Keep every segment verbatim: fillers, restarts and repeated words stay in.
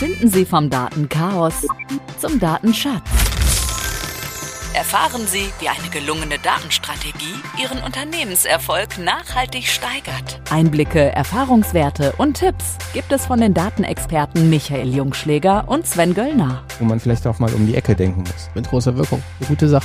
Finden Sie vom Datenchaos zum Datenschatz. Erfahren Sie, wie eine gelungene Datenstrategie Ihren Unternehmenserfolg nachhaltig steigert. Einblicke, Erfahrungswerte und Tipps gibt es von den Datenexperten Michael Jungschläger und Sven Göllner. Wo man vielleicht auch mal um die Ecke denken muss. Mit großer Wirkung. Eine gute Sache.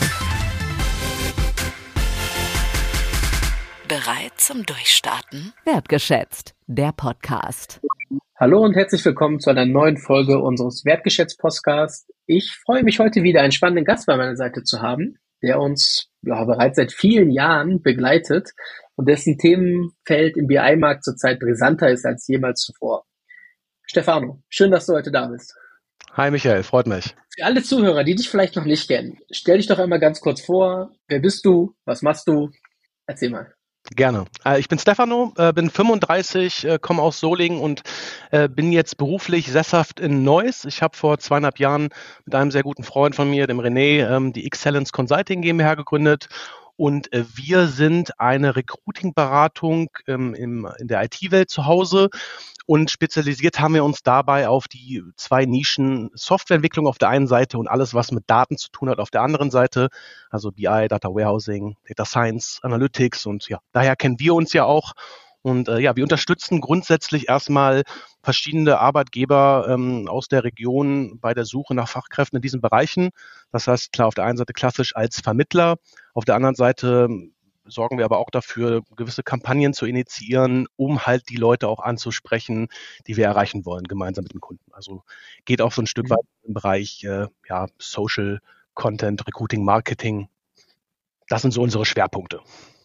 Bereit zum Durchstarten? Wertgeschätzt, der Podcast. Hallo und herzlich willkommen zu einer neuen Folge unseres Wertgeschätzt-Podcasts. Ich freue mich heute wieder, einen spannenden Gast bei meiner Seite zu haben, der uns ja, bereits seit vielen Jahren begleitet und dessen Themenfeld im B I-Markt zurzeit brisanter ist als jemals zuvor. Stefano, schön, dass du heute da bist. Hi Michael, freut mich. Für alle Zuhörer, die dich vielleicht noch nicht kennen, stell dich doch einmal ganz kurz vor. Wer bist du? Was machst du? Erzähl mal. Gerne. Ich bin Stefano, bin fünfunddreißig, komme aus Solingen und bin jetzt beruflich sesshaft in Neuss. Ich habe vor zweieinhalb Jahren mit einem sehr guten Freund von mir, dem René, die Excellence Consulting GmbH gegründet. Und wir sind eine Recruiting-Beratung im, im, in der I T-Welt zu Hause. Und spezialisiert haben wir uns dabei auf die zwei Nischen Softwareentwicklung auf der einen Seite und alles, was mit Daten zu tun hat, auf der anderen Seite. Also B I, Data Warehousing, Data Science, Analytics und ja, daher kennen wir uns ja auch. Und äh, ja, wir unterstützen grundsätzlich erstmal verschiedene Arbeitgeber ähm, aus der Region bei der Suche nach Fachkräften in diesen Bereichen. Das heißt, klar, auf der einen Seite klassisch als Vermittler, auf der anderen Seite sorgen wir aber auch dafür, gewisse Kampagnen zu initiieren, um halt die Leute auch anzusprechen, die wir erreichen wollen, gemeinsam mit dem Kunden. Also geht auch so ein Stück mhm. weit im Bereich äh, ja, Social Content, Recruiting, Marketing. Das sind so unsere Schwerpunkte.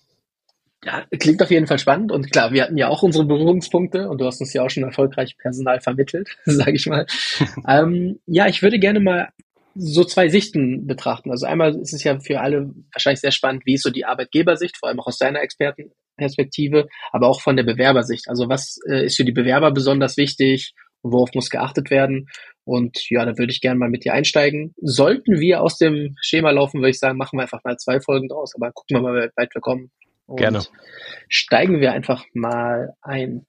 Ja, klingt auf jeden Fall spannend und klar, wir hatten ja auch unsere Berührungspunkte und du hast uns ja auch schon erfolgreich Personal vermittelt, sage ich mal. ähm, ja, ich würde gerne mal so zwei Sichten betrachten. Also einmal ist es ja für alle wahrscheinlich sehr spannend, wie ist so die Arbeitgebersicht, vor allem auch aus deiner Expertenperspektive, aber auch von der Bewerbersicht. Also was äh, ist für die Bewerber besonders wichtig und worauf muss geachtet werden? Und ja, da würde ich gerne mal mit dir einsteigen. Sollten wir aus dem Schema laufen, würde ich sagen, machen wir einfach mal zwei Folgen draus, aber gucken wir mal, wie weit wir kommen. Und gerne. Steigen wir einfach mal ein.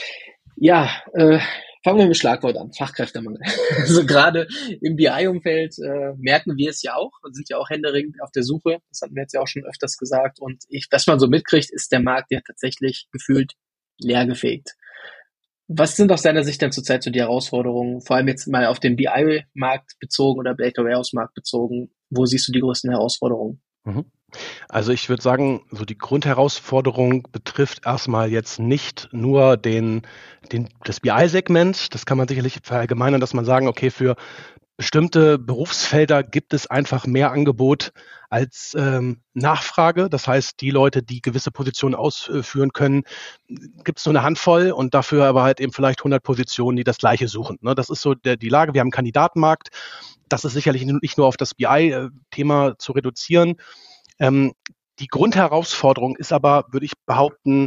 Ja, äh, fangen wir mit dem Schlagwort an, Fachkräftemangel. Also gerade im B I-Umfeld äh, merken wir es ja auch, wir sind ja auch händeringend auf der Suche, das hatten wir jetzt ja auch schon öfters gesagt. Und ich, was man so mitkriegt, ist der Markt ja tatsächlich gefühlt leergefegt. Was sind aus deiner Sicht denn zurzeit so die Herausforderungen, vor allem jetzt mal auf den B I-Markt bezogen oder Data Warehouse-Markt bezogen? Wo siehst du die größten Herausforderungen? Mhm. Also ich würde sagen, so die Grundherausforderung betrifft erstmal jetzt nicht nur den, den, das B I-Segment. Das kann man sicherlich verallgemeinern, dass man sagen, okay, für bestimmte Berufsfelder gibt es einfach mehr Angebot als ähm, Nachfrage. Das heißt, die Leute, die gewisse Positionen ausführen können, gibt es nur eine Handvoll und dafür aber halt eben vielleicht hundert Positionen, die das Gleiche suchen. Ne? Das ist so der, die Lage. Wir haben einen Kandidatenmarkt. Das ist sicherlich nicht nur auf das B I-Thema zu reduzieren. Ähm, die Grundherausforderung ist aber, würde ich behaupten,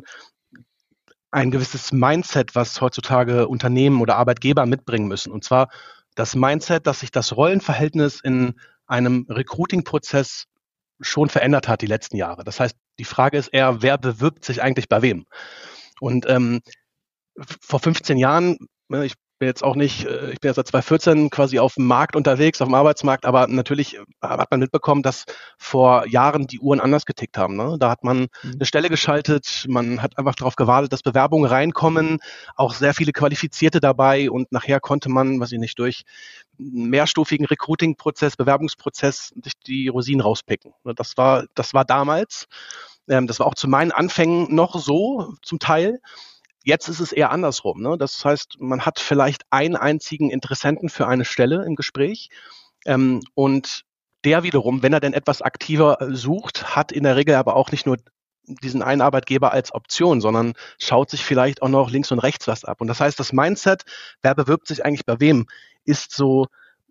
ein gewisses Mindset, was heutzutage Unternehmen oder Arbeitgeber mitbringen müssen. Und zwar das Mindset, dass sich das Rollenverhältnis in einem Recruiting-Prozess schon verändert hat die letzten Jahre. Das heißt, die Frage ist eher, wer bewirbt sich eigentlich bei wem? Und ähm, vor fünfzehn Jahren, ich bin jetzt auch nicht, ich bin jetzt seit zweitausendvierzehn quasi auf dem Markt unterwegs, auf dem Arbeitsmarkt, aber natürlich hat man mitbekommen, dass vor Jahren die Uhren anders getickt haben. Ne? Da hat man eine Stelle geschaltet, man hat einfach darauf gewartet, dass Bewerbungen reinkommen, auch sehr viele Qualifizierte dabei und nachher konnte man, weiß ich nicht, durch einen mehrstufigen Recruiting-Prozess, Bewerbungsprozess sich die Rosinen rauspicken. Das war, das war damals, das war auch zu meinen Anfängen noch so zum Teil. Jetzt ist es eher andersrum. Ne? Das heißt, man hat vielleicht einen einzigen Interessenten für eine Stelle im Gespräch ähm, und der wiederum, wenn er denn etwas aktiver sucht, hat in der Regel aber auch nicht nur diesen einen Arbeitgeber als Option, sondern schaut sich vielleicht auch noch links und rechts was ab. Und das heißt, das Mindset, wer bewirbt sich eigentlich bei wem, ist so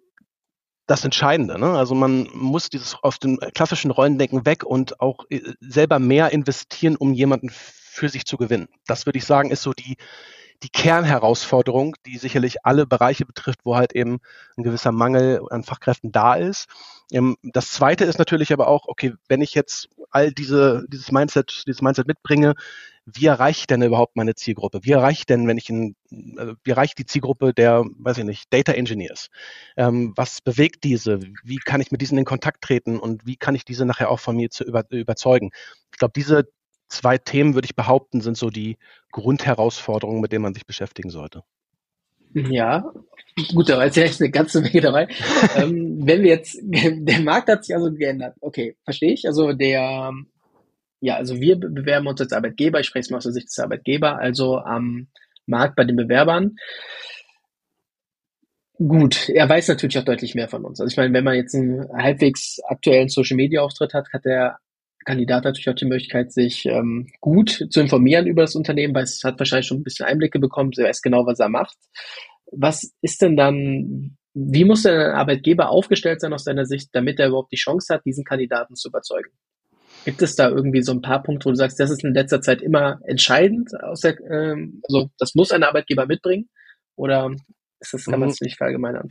das Entscheidende. Ne? Also man muss dieses aus dem klassischen Rollendenken weg und auch selber mehr investieren, um jemanden für sich zu gewinnen. Das würde ich sagen, ist so die, die Kernherausforderung, die sicherlich alle Bereiche betrifft, wo halt eben ein gewisser Mangel an Fachkräften da ist. Das Zweite ist natürlich aber auch, okay, wenn ich jetzt all diese, dieses Mindset, dieses Mindset mitbringe, wie erreiche ich denn überhaupt meine Zielgruppe? Wie erreiche ich denn, wenn ich in, also wie erreiche ich die Zielgruppe der, weiß ich nicht, Data Engineers? Ähm, was bewegt diese? Wie kann ich mit diesen in Kontakt treten und wie kann ich diese nachher auch von mir zu über, überzeugen? Ich glaube, diese zwei Themen, würde ich behaupten, sind so die Grundherausforderungen, mit denen man sich beschäftigen sollte. Ja, gut, da war jetzt ja echt eine ganze Menge dabei. ähm, wenn wir jetzt, der Markt hat sich also geändert. Okay, verstehe ich. Also der, ja, also wir bewerben uns als Arbeitgeber. Ich spreche es mal aus der Sicht des Arbeitgeber, also am Markt bei den Bewerbern. Gut, er weiß natürlich auch deutlich mehr von uns. Also ich meine, wenn man jetzt einen halbwegs aktuellen Social-Media-Auftritt hat, hat der Kandidat natürlich auch die Möglichkeit, sich ähm, gut zu informieren über das Unternehmen, weil es hat wahrscheinlich schon ein bisschen Einblicke bekommen, er weiß genau, was er macht. Was ist denn dann, wie muss denn ein Arbeitgeber aufgestellt sein aus deiner Sicht, damit er überhaupt die Chance hat, diesen Kandidaten zu überzeugen? Gibt es da irgendwie so ein paar Punkte, wo du sagst, das ist in letzter Zeit immer entscheidend, aus der, ähm, also das muss ein Arbeitgeber mitbringen? Oder ist das, kann man es nicht verallgemeinern?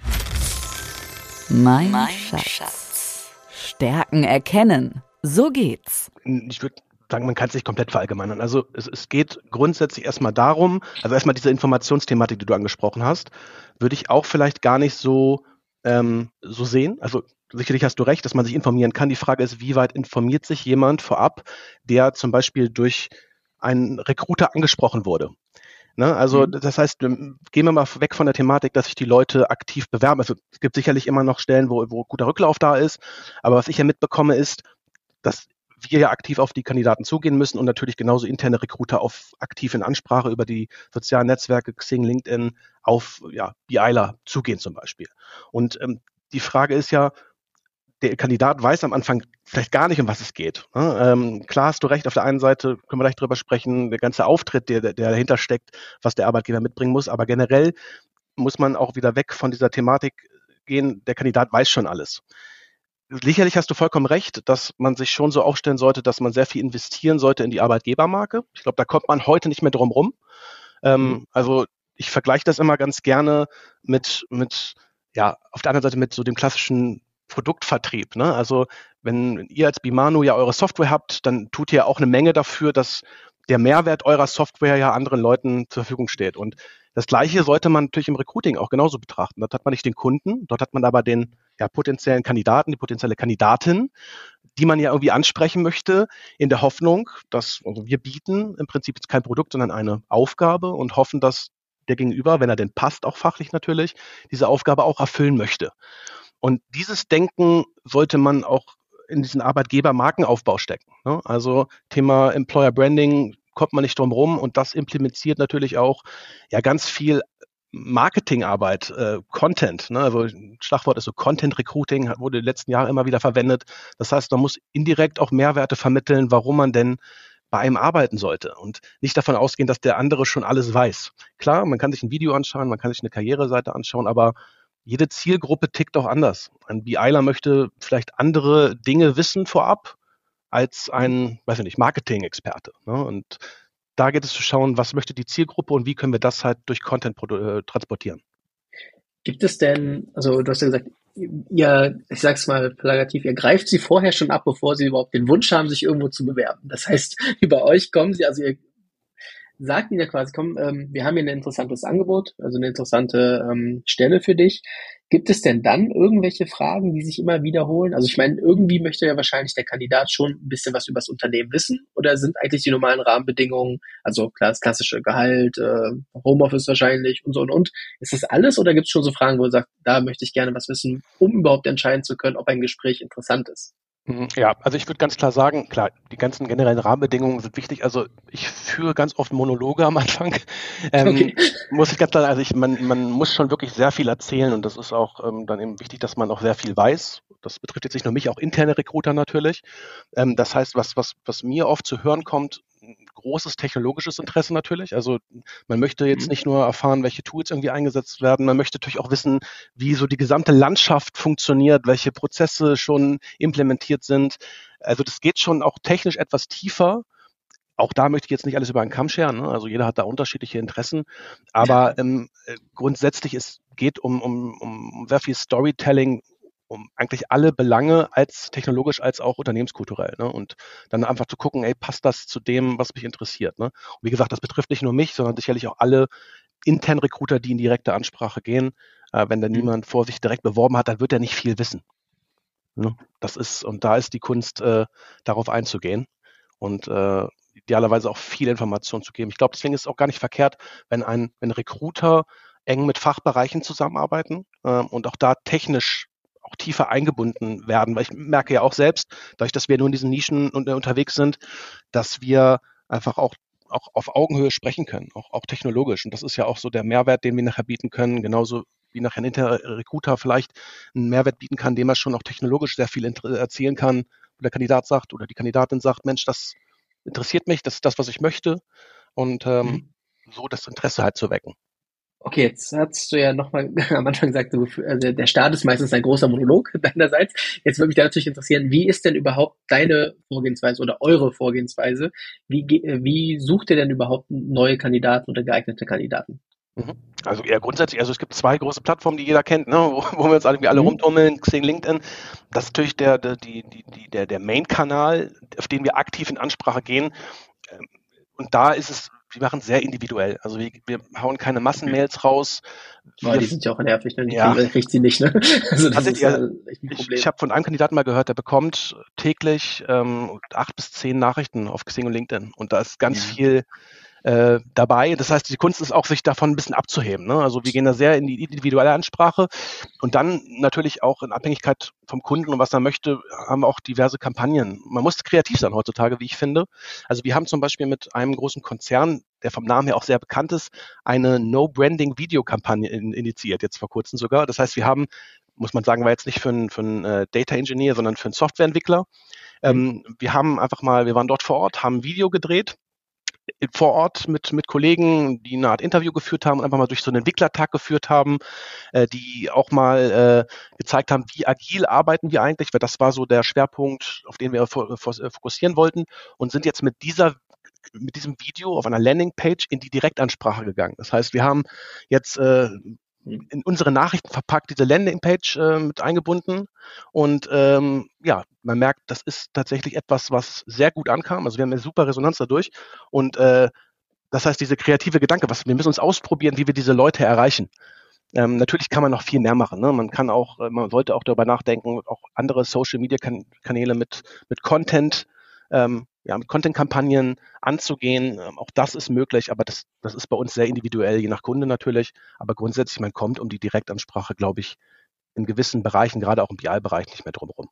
Mein, mein Schatz. Schatz. Stärken erkennen. So geht's. Ich würde sagen, man kann es nicht komplett verallgemeinern. Also es, es geht grundsätzlich erstmal darum, also erstmal diese Informationsthematik, die du angesprochen hast, würde ich auch vielleicht gar nicht so, ähm, so sehen. Also sicherlich hast du recht, dass man sich informieren kann. Die Frage ist, wie weit informiert sich jemand vorab, der zum Beispiel durch einen Recruiter angesprochen wurde. Ne, also mhm. das heißt, gehen wir mal weg von der Thematik, dass sich die Leute aktiv bewerben. Also es gibt sicherlich immer noch Stellen, wo, wo guter Rücklauf da ist. Aber was ich ja mitbekomme, ist, dass wir ja aktiv auf die Kandidaten zugehen müssen und natürlich genauso interne Recruiter auf aktiv in Ansprache über die sozialen Netzwerke, Xing, LinkedIn, auf ja, BIler zugehen zum Beispiel. Und ähm, die Frage ist ja, der Kandidat weiß am Anfang vielleicht gar nicht, um was es geht. Ähm, klar hast du recht, auf der einen Seite können wir gleich drüber sprechen, der ganze Auftritt, der, der dahinter steckt, was der Arbeitgeber mitbringen muss, aber generell muss man auch wieder weg von dieser Thematik gehen, der Kandidat weiß schon alles. Sicherlich hast du vollkommen recht, dass man sich schon so aufstellen sollte, dass man sehr viel investieren sollte in die Arbeitgebermarke. Ich glaube, da kommt man heute nicht mehr drum rum. Ähm, mhm. Also ich vergleiche das immer ganz gerne mit, mit, ja, auf der anderen Seite mit so dem klassischen Produktvertrieb. Ne? Also wenn ihr als Bimano ja eure Software habt, dann tut ihr auch eine Menge dafür, dass der Mehrwert eurer Software ja anderen Leuten zur Verfügung steht. Und das Gleiche sollte man natürlich im Recruiting auch genauso betrachten. Dort hat man nicht den Kunden, dort hat man aber den ja, potenziellen Kandidaten, die potenzielle Kandidatin, die man ja irgendwie ansprechen möchte, in der Hoffnung, dass also wir bieten im Prinzip jetzt kein Produkt, sondern eine Aufgabe und hoffen, dass der Gegenüber, wenn er denn passt, auch fachlich natürlich, diese Aufgabe auch erfüllen möchte. Und dieses Denken sollte man auch in diesen Arbeitgeber-Markenaufbau stecken. Ne? Also Thema Employer Branding kommt man nicht drum rum und das implementiert natürlich auch ja ganz viel Marketingarbeit, äh, Content. Ne? Also Schlagwort ist so Content Recruiting, wurde in den letzten Jahren immer wieder verwendet. Das heißt, man muss indirekt auch Mehrwerte vermitteln, warum man denn bei einem arbeiten sollte und nicht davon ausgehen, dass der andere schon alles weiß. Klar, man kann sich ein Video anschauen, man kann sich eine Karriereseite anschauen, aber jede Zielgruppe tickt auch anders. Ein BIler möchte vielleicht andere Dinge wissen vorab als ein, weiß ich nicht, Marketing-Experte. Ne? Und da geht es zu schauen, was möchte die Zielgruppe und wie können wir das halt durch Content äh, transportieren. Gibt es denn, also du hast ja gesagt, ihr, ich sag's mal plakativ, ihr greift sie vorher schon ab, bevor sie überhaupt den Wunsch haben, sich irgendwo zu bewerben. Das heißt, über euch kommen sie, also ihr sagt ihnen ja quasi, komm, ähm, wir haben hier ein interessantes Angebot, also eine interessante ähm, Stelle für dich. Gibt es denn dann irgendwelche Fragen, die sich immer wiederholen? Also ich meine, irgendwie möchte ja wahrscheinlich der Kandidat schon ein bisschen was über das Unternehmen wissen, oder sind eigentlich die normalen Rahmenbedingungen, also klar, das klassische Gehalt, äh, Homeoffice wahrscheinlich und so und und. Ist das alles, oder gibt es schon so Fragen, wo du sagst, da möchte ich gerne was wissen, um überhaupt entscheiden zu können, ob ein Gespräch interessant ist? Ja, also ich würde ganz klar sagen, klar, die ganzen generellen Rahmenbedingungen sind wichtig. Also ich führe ganz oft Monologe am Anfang. Ähm, okay. Muss ich ganz klar, also ich, man, man muss schon wirklich sehr viel erzählen und das ist auch ähm, dann eben wichtig, dass man auch sehr viel weiß. Das betrifft jetzt nicht nur mich, auch interne Recruiter natürlich. Ähm, das heißt, was, was, was mir oft zu hören kommt, großes technologisches Interesse natürlich. Also man möchte jetzt nicht nur erfahren, welche Tools irgendwie eingesetzt werden, man möchte natürlich auch wissen, wie so die gesamte Landschaft funktioniert, welche Prozesse schon implementiert sind. Also das geht schon auch technisch etwas tiefer. Auch da möchte ich jetzt nicht alles über einen Kamm scheren, ne? Also jeder hat da unterschiedliche Interessen. Aber ähm, grundsätzlich es geht um, um, um sehr viel Storytelling um eigentlich alle Belange als technologisch als auch unternehmenskulturell. Ne? Und dann einfach zu gucken, ey, passt das zu dem, was mich interessiert? Ne? Und wie gesagt, das betrifft nicht nur mich, sondern sicherlich auch alle internen Recruiter, die in direkte Ansprache gehen. Äh, wenn da mhm. niemand vor sich direkt beworben hat, dann wird er nicht viel wissen. Ne? Das ist, und da ist die Kunst, äh, darauf einzugehen und äh, idealerweise auch viel Information zu geben. Ich glaube, deswegen ist es auch gar nicht verkehrt, wenn ein wenn Recruiter eng mit Fachbereichen zusammenarbeiten äh, und auch da technisch auch tiefer eingebunden werden, weil ich merke ja auch selbst, dadurch, dass wir nur in diesen Nischen unterwegs sind, dass wir einfach auch auch auf Augenhöhe sprechen können, auch, auch technologisch. Und das ist ja auch so der Mehrwert, den wir nachher bieten können, genauso wie nachher ein interner Recruiter vielleicht einen Mehrwert bieten kann, dem er schon auch technologisch sehr viel erzählen kann, wo der Kandidat sagt oder die Kandidatin sagt, Mensch, das interessiert mich, das ist das, was ich möchte und ähm, mhm. so das Interesse halt zu wecken. Okay, jetzt hast du ja nochmal am Anfang gesagt, also der Start ist meistens ein großer Monolog deinerseits. Jetzt würde mich da natürlich interessieren, wie ist denn überhaupt deine Vorgehensweise oder eure Vorgehensweise? Wie, wie sucht ihr denn überhaupt neue Kandidaten oder geeignete Kandidaten? Also eher grundsätzlich, also es gibt zwei große Plattformen, die jeder kennt, ne, wo, wo wir uns irgendwie alle mhm. rumtummeln, Xing, LinkedIn. Das ist natürlich der, der, die, die, der, der Main-Kanal, auf den wir aktiv in Ansprache gehen. Und da ist es, wir machen es sehr individuell. Also wir, wir hauen keine Massenmails raus. Boah, die sind ja auch nervig, ne? Die ja. kriegt sie nicht, ne? Also das ist ja echt ein Problem. Ich, ich habe von einem Kandidaten mal gehört, der bekommt täglich ähm, acht bis zehn Nachrichten auf Xing und LinkedIn. Und da ist ganz mhm. viel äh, dabei. Das heißt, die Kunst ist auch, sich davon ein bisschen abzuheben. Ne? Also wir gehen da sehr in die individuelle Ansprache und dann natürlich auch in Abhängigkeit vom Kunden und was er möchte, haben wir auch diverse Kampagnen. Man muss kreativ sein heutzutage, wie ich finde. Also wir haben zum Beispiel mit einem großen Konzern, der vom Namen her auch sehr bekannt ist, eine No-Branding-Video-Kampagne in, initiiert, jetzt vor kurzem sogar. Das heißt, wir haben, muss man sagen, war jetzt nicht für einen, für einen äh, Data Engineer, sondern für einen Softwareentwickler. Mhm. Ähm, wir haben einfach mal, wir waren dort vor Ort, haben ein Video gedreht, vor Ort mit, mit Kollegen, die eine Art Interview geführt haben und einfach mal durch so einen Entwicklertag geführt haben, äh, die auch mal äh, gezeigt haben, wie agil arbeiten wir eigentlich, weil das war so der Schwerpunkt, auf den wir fokussieren wollten und sind jetzt mit dieser mit diesem Video auf einer Landingpage in die Direktansprache gegangen. Das heißt, wir haben jetzt äh, in unsere Nachrichten verpackt diese Landingpage äh, mit eingebunden und ähm, ja, man merkt, das ist tatsächlich etwas, was sehr gut ankam. Also wir haben eine super Resonanz dadurch und äh, das heißt, diese kreative Gedanke, was wir müssen uns ausprobieren, wie wir diese Leute erreichen. Ähm, natürlich kann man noch viel mehr machen. Ne? Man kann auch, man sollte auch darüber nachdenken, auch andere Social-Media-Kanäle mit mit Content ähm, ja, mit Content-Kampagnen anzugehen. Auch das ist möglich, aber das, das ist bei uns sehr individuell, je nach Kunde natürlich. Aber grundsätzlich, man kommt um die Direktansprache, glaube ich, in gewissen Bereichen, gerade auch im B I-Bereich, nicht mehr drum herum.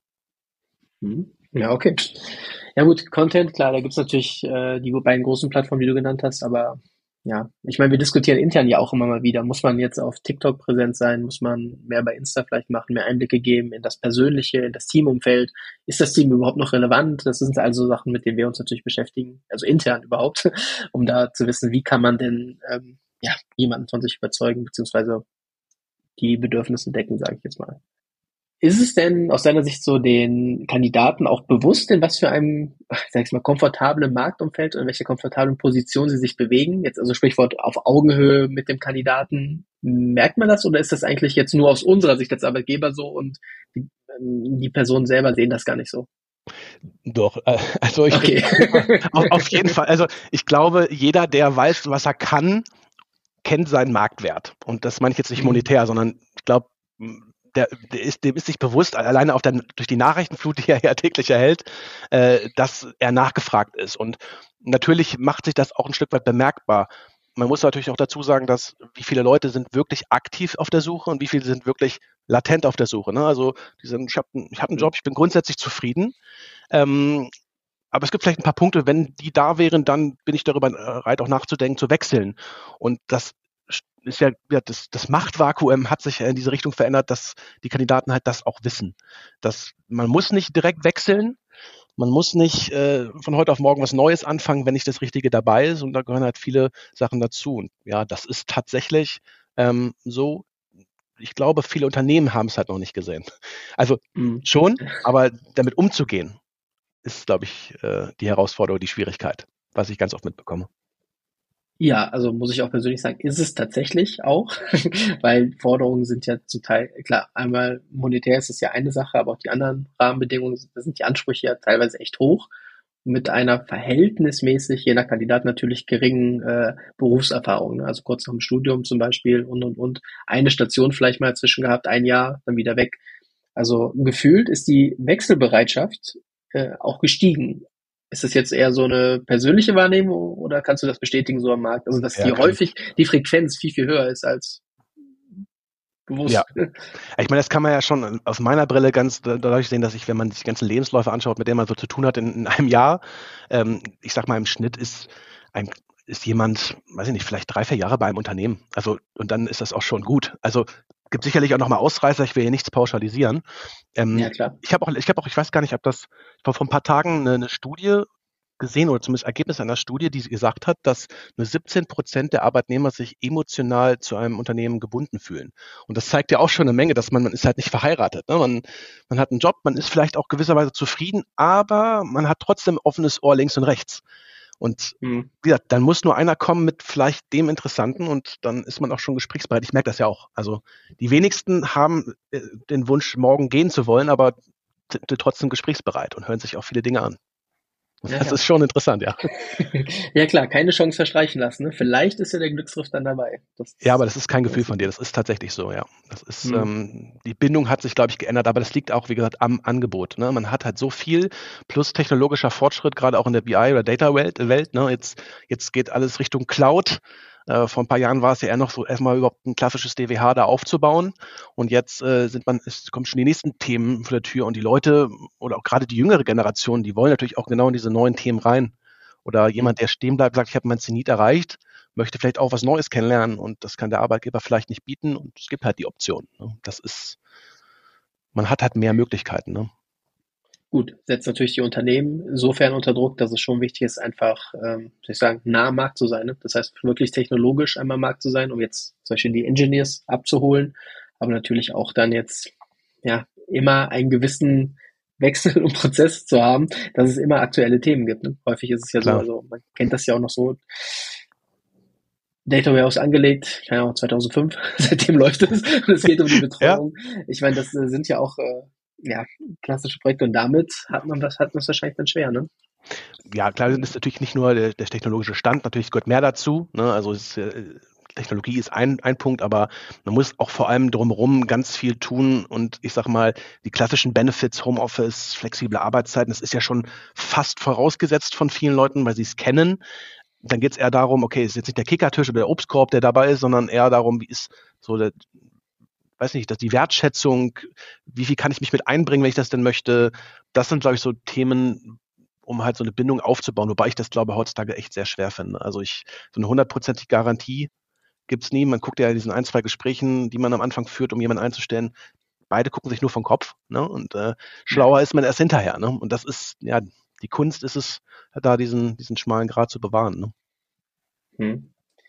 Ja, okay. Ja gut, Content, klar, da gibt's natürlich äh, die beiden großen Plattformen, die du genannt hast, aber ja, ich meine, wir diskutieren intern ja auch immer mal wieder. Muss man jetzt auf TikTok präsent sein? Muss man mehr bei Insta vielleicht machen, mehr Einblicke geben in das Persönliche, in das Teamumfeld? Ist das Team überhaupt noch relevant? Das sind also Sachen, mit denen wir uns natürlich beschäftigen, also intern überhaupt, um da zu wissen, wie kann man denn ähm, ja jemanden von sich überzeugen, beziehungsweise die Bedürfnisse decken, sage ich jetzt mal. Ist es denn aus deiner Sicht so den Kandidaten auch bewusst, in was für einem, sag ich mal, komfortablen Marktumfeld oder in welcher komfortablen Position sie sich bewegen? Jetzt also Sprichwort auf Augenhöhe mit dem Kandidaten. Merkt man das oder ist das eigentlich jetzt nur aus unserer Sicht als Arbeitgeber so und die, die Personen selber sehen das gar nicht so? Doch, also ich okay. auf, auf jeden Fall. Also ich glaube, jeder, der weiß, was er kann, kennt seinen Marktwert. Und das meine ich jetzt nicht monetär, sondern ich glaube, Der, der ist, dem ist sich bewusst, alleine auf der, durch die Nachrichtenflut, die er ja täglich erhält, äh, dass er nachgefragt ist. Und natürlich macht sich das auch ein Stück weit bemerkbar. Man muss natürlich auch dazu sagen, dass wie viele Leute sind wirklich aktiv auf der Suche und wie viele sind wirklich latent auf der Suche. Ne? Also die sind, ich habe ich hab einen Job, ich bin grundsätzlich zufrieden. Ähm, aber es gibt vielleicht ein paar Punkte, wenn die da wären, dann bin ich darüber bereit, auch nachzudenken, zu wechseln. Und das ist ja, ja das, das Machtvakuum hat sich ja in diese Richtung verändert, dass die Kandidaten halt das auch wissen. Dass man muss nicht direkt wechseln, man muss nicht äh, von heute auf morgen was Neues anfangen, wenn nicht das Richtige dabei ist. Und da gehören halt viele Sachen dazu. Und ja, das ist tatsächlich ähm, so. Ich glaube, viele Unternehmen haben es halt noch nicht gesehen. Also mhm. schon, aber damit umzugehen, ist, glaube ich, äh, die Herausforderung, die Schwierigkeit, was ich ganz oft mitbekomme. Ja, also muss ich auch persönlich sagen, ist es tatsächlich auch, weil Forderungen sind ja zum Teil, klar, einmal monetär ist es ja eine Sache, aber auch die anderen Rahmenbedingungen, da sind die Ansprüche ja teilweise echt hoch, mit einer verhältnismäßig, je nach Kandidat natürlich geringen äh, Berufserfahrung, ne? Also kurz nach dem Studium zum Beispiel und und und eine Station vielleicht mal dazwischen gehabt, ein Jahr, dann wieder weg. Also gefühlt ist die Wechselbereitschaft äh, auch gestiegen. Ist das jetzt eher so eine persönliche Wahrnehmung oder kannst du das bestätigen so am Markt? Also dass Ja, die kann häufig die Frequenz viel, viel höher ist als Ja, bewusst. ich meine, das kann man ja schon aus meiner Brille ganz dadurch sehen, dass ich, wenn man sich die ganzen Lebensläufe anschaut, mit denen man so zu tun hat in, in einem Jahr, ähm, ich sag mal, im Schnitt ist ein, ist jemand, weiß ich nicht, vielleicht drei, vier Jahre bei einem Unternehmen. Also, und dann ist das auch schon gut. Also, gibt sicherlich auch nochmal Ausreißer, ich will hier nichts pauschalisieren. Ja, Ähm, klar. ich habe auch, ich habe auch, ich weiß gar nicht, ob das, ich habe vor ein paar Tagen eine, eine Studie gesehen oder zumindest Ergebnis einer Studie, die gesagt hat, dass nur siebzehn Prozent der Arbeitnehmer sich emotional zu einem Unternehmen gebunden fühlen. Und das zeigt ja auch schon eine Menge, dass man, man ist halt nicht verheiratet. Ne? Man, man hat einen Job, man ist vielleicht auch gewisserweise zufrieden, aber man hat trotzdem offenes Ohr links und rechts. Und Hm. wie gesagt, dann muss nur einer kommen mit vielleicht dem Interessanten und dann ist man auch schon gesprächsbereit. Ich merke das ja auch. Also die wenigsten haben äh, den Wunsch, morgen gehen zu wollen, aber sind trotzdem gesprächsbereit und hören sich auch viele Dinge an. Ja, Das ja. ist schon interessant, ja. Ja klar, keine Chance verstreichen lassen. Ne? Vielleicht ist ja der Glücksgriff dann dabei. Das, Ja, aber das ist kein Gefühl das von dir. Das ist tatsächlich so, ja. Das ist, hm. ähm, die Bindung hat sich, glaube ich, geändert, aber das liegt auch, wie gesagt, am Angebot. Ne? Man hat halt so viel plus technologischer Fortschritt, gerade auch in der B I oder Data-Welt. Welt, ne? Jetzt, jetzt geht alles Richtung Cloud. Äh, vor ein paar Jahren war es ja eher noch so, erstmal überhaupt ein klassisches D W H da aufzubauen. Und jetzt äh, sind man, es kommen schon die nächsten Themen vor der Tür und die Leute oder auch gerade die jüngere Generation, die wollen natürlich auch genau in diese neuen Themen rein. Oder jemand, der stehen bleibt, sagt, ich habe mein Zenit erreicht, möchte vielleicht auch was Neues kennenlernen und das kann der Arbeitgeber vielleicht nicht bieten und es gibt halt die Option. Ne? Das ist, man hat halt mehr Möglichkeiten. Ne? Gut, setzt natürlich die Unternehmen insofern unter Druck, dass es schon wichtig ist, einfach, ähm, soll ich sagen, nah am Markt zu sein. Ne? Das heißt, wirklich technologisch einmal am Markt zu sein, um jetzt zum Beispiel die Engineers abzuholen, aber natürlich auch dann jetzt ja immer einen gewissen Wechsel und Prozess zu haben, dass es immer aktuelle Themen gibt. Ne? Häufig ist es ja Klar. so, also man kennt das ja auch noch so, Data Warehouse angelegt, keine Ahnung, zweitausendfünf, seitdem läuft es und es geht um die Betreuung. Ja. Ich meine, das äh, sind ja auch äh, ja, klassische Projekte und damit hat man das, hat man es wahrscheinlich dann schwer, ne? Ja, klar, das ist natürlich nicht nur der, der technologische Stand, natürlich gehört mehr dazu. Ne? Also es, äh, Technologie ist ein, ein Punkt, aber man muss auch vor allem drumherum ganz viel tun und ich sag mal, die klassischen Benefits, Homeoffice, flexible Arbeitszeiten, das ist ja schon fast vorausgesetzt von vielen Leuten, weil sie es kennen. Dann geht es eher darum, okay, es ist jetzt nicht der Kickertisch oder der Obstkorb, der dabei ist, sondern eher darum, wie ist so der, weiß nicht, dass die Wertschätzung, wie viel kann ich mich mit einbringen, wenn ich das denn möchte. Das sind, glaube ich, so Themen, um halt so eine Bindung aufzubauen, wobei ich das, glaube ich, heutzutage echt sehr schwer finde. Also ich, so eine hundertprozentige Garantie gibt's nie. Man guckt ja in diesen ein, zwei Gesprächen, die man am Anfang führt, um jemanden einzustellen. Beide gucken sich nur vom Kopf, ne? Und äh, schlauer ist man erst hinterher, ne? Und das ist, ja, die Kunst ist es, da diesen, diesen schmalen Grat zu bewahren, ne? Hm.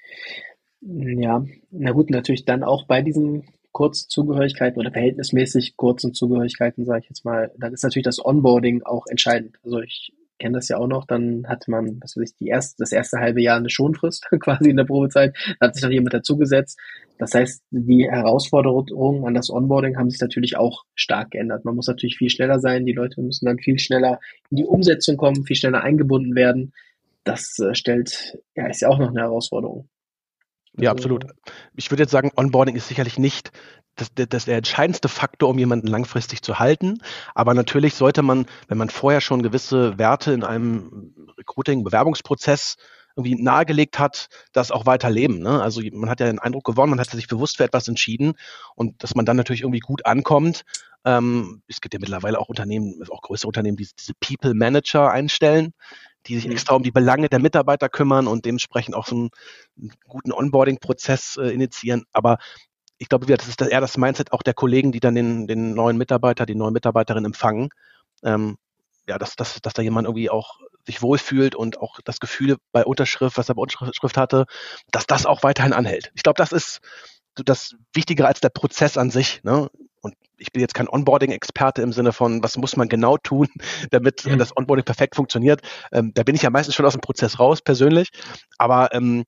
Ja, na gut, natürlich dann auch bei diesen kurzen Zugehörigkeiten oder verhältnismäßig kurzen Zugehörigkeiten, sage ich jetzt mal, dann ist natürlich das Onboarding auch entscheidend. Also ich kenne das ja auch noch, dann hat man, was weiß ich, die erste, das erste halbe Jahr eine Schonfrist quasi in der Probezeit, da hat sich noch jemand dazugesetzt. Das heißt, die Herausforderungen an das Onboarding haben sich natürlich auch stark geändert. Man muss natürlich viel schneller sein, die Leute müssen dann viel schneller in die Umsetzung kommen, viel schneller eingebunden werden. Das äh, stellt, ja, ist ja auch noch eine Herausforderung. Ja, Also, absolut. Ich würde jetzt sagen, Onboarding ist sicherlich nicht das, das, das der entscheidendste Faktor, um jemanden langfristig zu halten. Aber natürlich sollte man, wenn man vorher schon gewisse Werte in einem Recruiting-Bewerbungsprozess irgendwie nahegelegt hat, das auch weiter leben. Ne? Also man hat ja den Eindruck gewonnen, man hat sich bewusst für etwas entschieden und dass man dann natürlich irgendwie gut ankommt. Ähm, es gibt ja mittlerweile auch Unternehmen, auch größere Unternehmen, die diese People Manager einstellen, die sich extra um die Belange der Mitarbeiter kümmern und dementsprechend auch so einen, einen guten Onboarding-Prozess äh, initiieren. Aber ich glaube, das ist eher das Mindset auch der Kollegen, die dann den, den neuen Mitarbeiter, die neue Mitarbeiterin empfangen. Ähm, ja, dass, dass, dass da jemand irgendwie auch sich wohlfühlt und auch das Gefühl bei Unterschrift, was er bei Unterschrift hatte, dass das auch weiterhin anhält. Ich glaube, das ist das Wichtigere als der Prozess an sich. Ne? Und ich bin jetzt kein Onboarding-Experte im Sinne von, was muss man genau tun, damit mhm. das Onboarding perfekt funktioniert. Ähm, da bin ich ja meistens schon aus dem Prozess raus, persönlich. Aber ähm,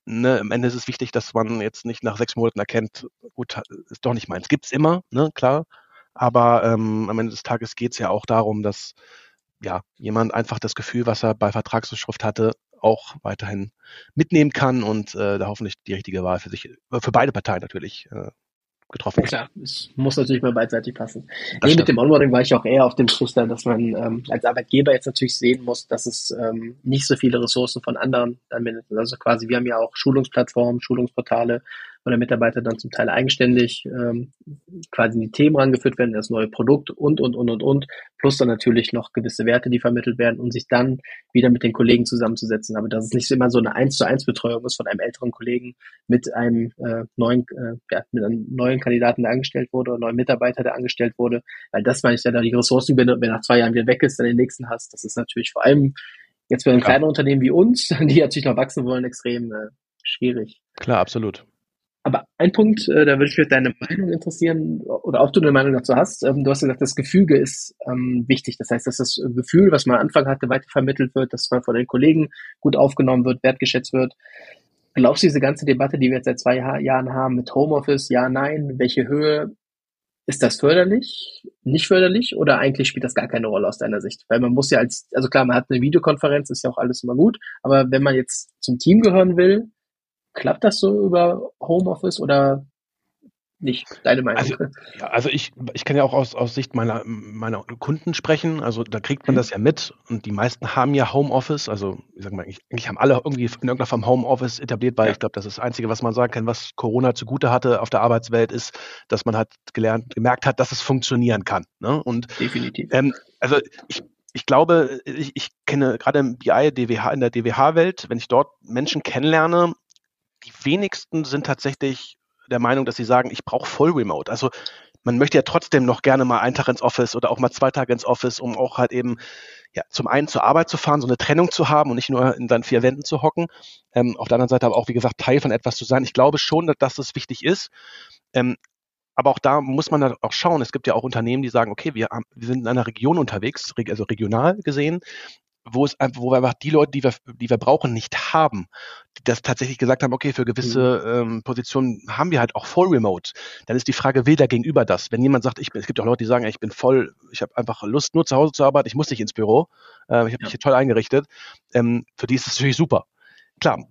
ne, am Ende ist es wichtig, dass man jetzt nicht nach sechs Monaten erkennt, gut, ist doch nicht meins. Gibt's immer, ne, klar. Aber ähm, am Ende des Tages geht es ja auch darum, dass ja jemand einfach das Gefühl, was er bei Vertragsunterschrift hatte, auch weiterhin mitnehmen kann und äh, da hoffentlich die richtige Wahl für sich, für beide Parteien natürlich äh, getroffen Ja, klar, es muss natürlich mal beidseitig passen. Das Nee, mit stimmt. dem Onboarding war ich auch eher auf dem Trichter, dass man ähm, als Arbeitgeber jetzt natürlich sehen muss, dass es ähm, nicht so viele Ressourcen von anderen anwendet. Also quasi, wir haben ja auch Schulungsplattformen, Schulungsportale, wo der Mitarbeiter dann zum Teil eigenständig ähm, quasi in die Themen rangeführt werden, das neue Produkt und, und, und, und, und, plus dann natürlich noch gewisse Werte, die vermittelt werden und sich dann wieder mit den Kollegen zusammenzusetzen. Aber dass es nicht so immer so eine eins zu eins Betreuung ist von einem älteren Kollegen mit einem äh, neuen, äh, ja, mit einem neuen Kandidaten, der angestellt wurde, oder neuen Mitarbeiter, der angestellt wurde, weil das meine ich ja da die Ressourcen, wenn du wenn nach zwei Jahren wieder weg ist, dann den nächsten hast. Das ist natürlich vor allem jetzt für ein Ja. kleines Unternehmen wie uns, die natürlich noch wachsen wollen, extrem äh, schwierig. Klar, absolut. Aber ein Punkt, äh, da würde ich mich deine Meinung interessieren, oder ob du eine Meinung dazu hast. Ähm, du hast gesagt, das Gefüge ist ähm, wichtig. Das heißt, dass das Gefühl, was man am Anfang hatte, weitervermittelt wird, dass man von den Kollegen gut aufgenommen wird, wertgeschätzt wird. Glaubst du, diese ganze Debatte, die wir jetzt seit zwei ha- Jahren haben mit Homeoffice, ja, nein, welche Höhe, ist das förderlich, nicht förderlich oder eigentlich spielt das gar keine Rolle aus deiner Sicht? Weil man muss ja als, also klar, man hat eine Videokonferenz, ist ja auch alles immer gut, aber wenn man jetzt zum Team gehören will, klappt das so über Homeoffice oder nicht? Deine Meinung? Also, ja, also ich, ich kann ja auch aus, aus Sicht meiner, meiner Kunden sprechen. Also da kriegt man das ja mit und die meisten haben ja Homeoffice. Also ich sag mal, eigentlich, eigentlich haben alle irgendwie in irgendeiner Form Homeoffice etabliert, weil Ja. ich glaube, das ist das Einzige, was man sagen kann, was Corona zugute hatte auf der Arbeitswelt, ist, dass man halt gelernt, gemerkt hat, dass es funktionieren kann. Ne? Und Definitiv. ähm, also ich Ich glaube, ich, ich kenne gerade im B I, D W H, in der D W H-Welt, wenn ich dort Menschen kennenlerne, die wenigsten sind tatsächlich der Meinung, dass sie sagen, ich brauche voll Remote. Also man möchte ja trotzdem noch gerne mal einen Tag ins Office oder auch mal zwei Tage ins Office, um auch halt eben ja zum einen zur Arbeit zu fahren, so eine Trennung zu haben und nicht nur in seinen vier Wänden zu hocken. Ähm, auf der anderen Seite aber auch, wie gesagt, Teil von etwas zu sein. Ich glaube schon, dass, dass das wichtig ist. Ähm, aber auch da muss man dann auch schauen. Es gibt ja auch Unternehmen, die sagen, okay, wir, haben, wir sind in einer Region unterwegs, also regional gesehen, wo es einfach, wo wir einfach die Leute, die wir, die wir brauchen, nicht haben, die das tatsächlich gesagt haben, okay, für gewisse ähm, Positionen haben wir halt auch voll Remote. Dann ist die Frage, will der Gegenüber das? Wenn jemand sagt, ich bin, es gibt auch Leute, die sagen, ich bin voll, ich habe einfach Lust, nur zu Hause zu arbeiten, ich muss nicht ins Büro, äh, ich habe mich hier toll eingerichtet. Ähm, für die ist das natürlich super. Klar,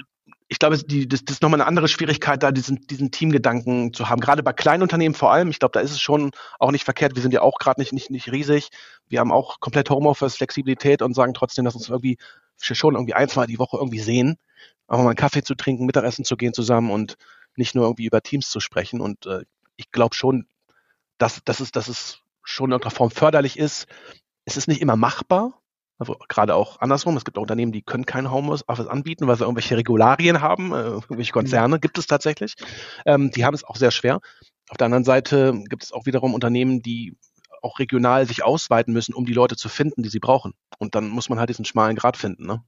ich glaube, die, das, das ist nochmal eine andere Schwierigkeit, da diesen, diesen Teamgedanken zu haben. Gerade bei kleinen Unternehmen vor allem. Ich glaube, da ist es schon auch nicht verkehrt. Wir sind ja auch gerade nicht, nicht, nicht riesig. Wir haben auch komplett Homeoffice, Flexibilität und sagen trotzdem, dass uns irgendwie schon irgendwie ein, zwei die Woche irgendwie sehen. Auch mal einen Kaffee zu trinken, Mittagessen zu gehen zusammen und nicht nur irgendwie über Teams zu sprechen. Und äh, ich glaube schon, dass, dass, es, dass es schon in irgendeiner Form förderlich ist. Es ist nicht immer machbar. Also gerade auch andersrum, es gibt auch Unternehmen, die können kein Homeoffice anbieten, weil sie irgendwelche Regularien haben, äh, irgendwelche Konzerne gibt es tatsächlich. Ähm, die haben es auch sehr schwer. Auf der anderen Seite gibt es auch wiederum Unternehmen, die auch regional sich ausweiten müssen, um die Leute zu finden, die sie brauchen. Und dann muss man halt diesen schmalen Grat finden. Ne?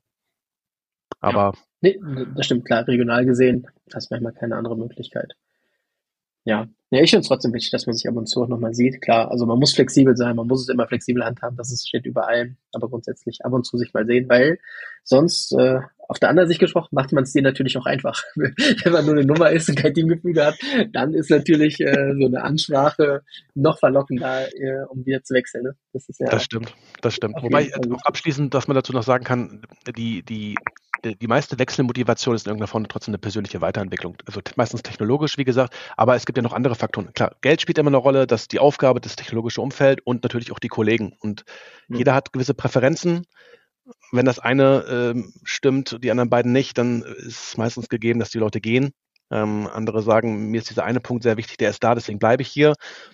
Aber ja. Nee, das stimmt, klar, regional gesehen hast du manchmal keine andere Möglichkeit. Ja, ja, ich finde es trotzdem wichtig, dass man sich ab und zu auch nochmal sieht. Klar, also man muss flexibel sein, man muss es immer flexibel handhaben, das ist, steht überall, aber grundsätzlich ab und zu sich mal sehen, weil sonst, äh, auf der anderen Sicht gesprochen, macht man es dir natürlich auch einfach. Wenn man nur eine Nummer ist und kein Teamgefüge hat, dann ist natürlich äh, so eine Ansprache noch verlockender, äh, um wieder zu wechseln. Ne? Das ist ja. Das stimmt, das stimmt. auf Wobei jeden Fall auch wichtig. abschließend, dass man dazu noch sagen kann, die, die, die, die meiste Wechselmotivation ist in irgendeiner Form trotzdem eine persönliche Weiterentwicklung. Also t- meistens technologisch, wie gesagt, aber es gibt ja noch andere Faktoren. Klar, Geld spielt immer eine Rolle, das ist die Aufgabe, das technologische Umfeld und natürlich auch die Kollegen. Und Mhm. jeder hat gewisse Präferenzen. Wenn das eine ähm, stimmt, die anderen beiden nicht, dann ist es meistens gegeben, dass die Leute gehen. Ähm, andere sagen, mir ist dieser eine Punkt sehr wichtig, der ist da, deswegen bleibe ich hier.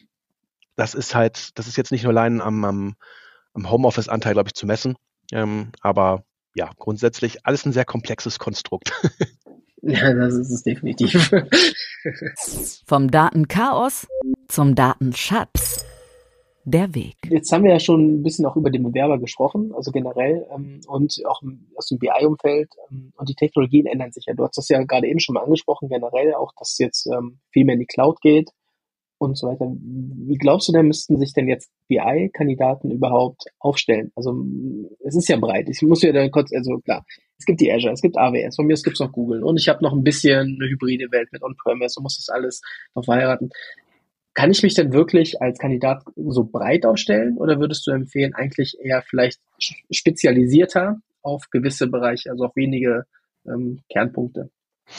Das ist halt, das ist jetzt nicht nur allein am, am, am Homeoffice-Anteil, glaube ich, zu messen. Ähm, aber ja, grundsätzlich alles ein sehr komplexes Konstrukt. Ja, das ist es definitiv. Vom Datenchaos zum Datenschatz. Der Weg. Jetzt haben wir ja schon ein bisschen auch über den Bewerber gesprochen, also generell ähm, und auch aus dem B I-Umfeld ähm, und die Technologien ändern sich ja. Du hast das ja gerade eben schon mal angesprochen, generell auch, dass jetzt ähm, viel mehr in die Cloud geht. und so weiter. Wie glaubst du denn, müssten sich denn jetzt B I-Kandidaten überhaupt aufstellen? Also m, es ist ja breit. Ich muss ja dann kurz, also klar, es gibt die Azure, es gibt A W S, von mir aus gibt es noch Google und ich habe noch ein bisschen eine hybride Welt mit On-Premise und muss das alles noch verheiraten. Kann ich mich denn wirklich als Kandidat so breit aufstellen oder würdest du empfehlen, eigentlich eher vielleicht sch- spezialisierter auf gewisse Bereiche, also auf wenige ähm, Kernpunkte?